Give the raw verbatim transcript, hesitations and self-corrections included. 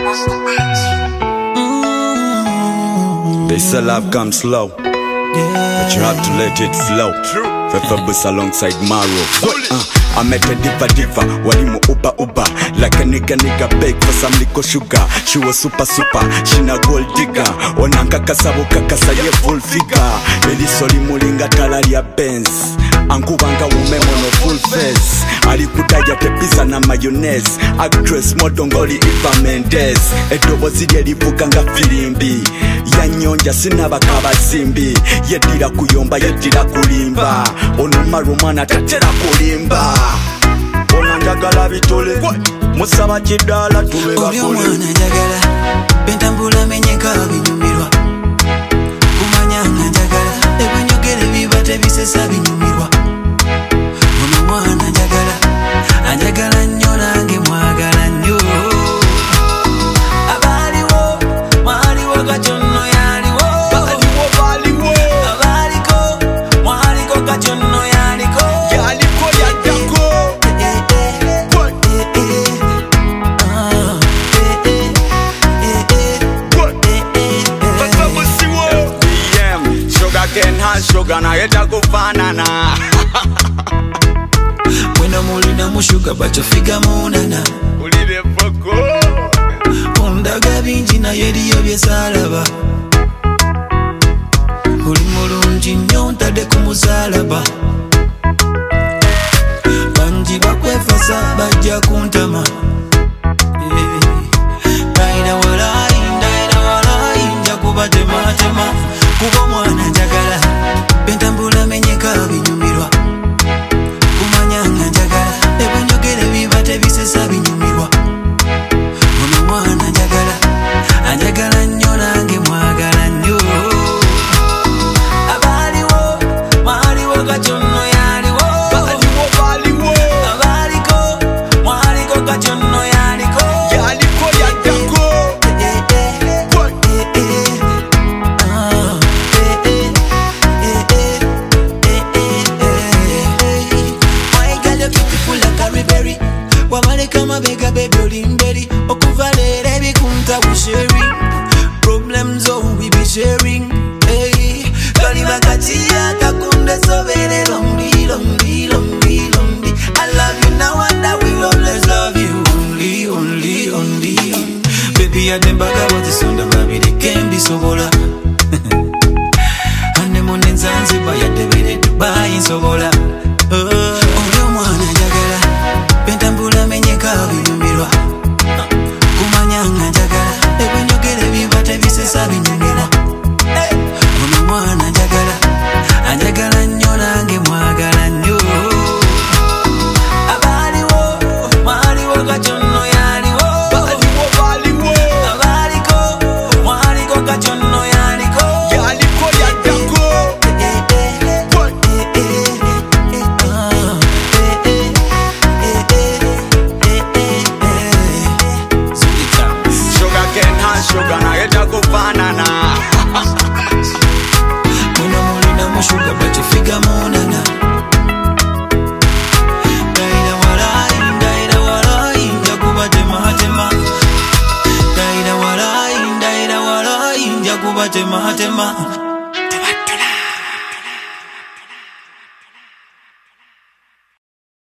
They say love comes slow, but you have to let it flow. Fefabus alongside Maro. uh, I met a diva diva, walimu uba uba, like a nigga nigga beg for some liquor sugar. She was super super, she na gold digger. Onanka kasabo kakasa ye full figure. Eli soli mulinga talari ya Benz, ankubanga umemo no full face. Alikutaja tepiza na mayonnaise, actress modongoli Eva Mendes. Edobo zidye livukanga filimbi, yanyonja sinaba kabazimbi. Yedira kuyomba yedira kulimba, onuma romana tatera kulimba. Onanjagala bitole, musaba kidala tuwe bakole. Oli omwana njagala, bentambula menyeka binyumirwa. Kumanyanga njagala, ebanyogere bibate bisesa binyumirwa. Ono mwana njagala, anjagala nnyo nange mwagala nnyo. Abaliwo, mwaliwo katono yaliwo. Baliwo baliwo, abaliko, mwaliko katono yaliko. yaliko yaddako. Sugarcane has sugar na yeta kufanana. Mwena mulina mushuga bacho figa munana. Ulile foko, Ondaga bingi naye eriyo byesalaba. Oli mulungi nnyo ntadde ku musalaba. Bangi bakwefasa bajja kuntama. Ndaira walayi, ndaira walayi, nja kubatematema. Kuba omwana njagala, bentambula menyeka binyumirwa. Kumanyanga njagala, ebanyogere bibate bisesa binyumirwa. Ono mwana njagala, anjagala nnyo nange mwagala nnyo. Abaliwo, mwaliwo katono yaliwo. baliwo baliwo, Abaliko, mwaliko katono yaliko. yaliko yaddako. Wamaleka mabega baby olimberi, okuva leero ebikunta we sharing, problems oh we be sharing. Hey, kali bakati akakunde sobere lonely lonely lonely lonely. I love you now and I will always love you only only only. Baby I dembaga wati sonda baby they can be sobola. Ane mone Zanzibar ya debere Dubai sobola. Oli omwana njagala, bentambula menyeka binyumirwa. Kumanyanga njagala, ebanyogere bibate bisesa binyumirwa. Ono mwana njagala, anjagala nnyo nange mwagala nnyo. Abaliwo, mwaliwo katono yaliwo. Baliwo baliwo, Abaliko, mwaliko katono yaliko. yaliko yaddako. Sugarcane has sugar na yeta kufanana. Mwena mulina mushuga bacho figa munana. Ndaira walayi, ndaira walayi, nja kubatematema. Ndaira walayi, ndaira walayi, nja kubatematema.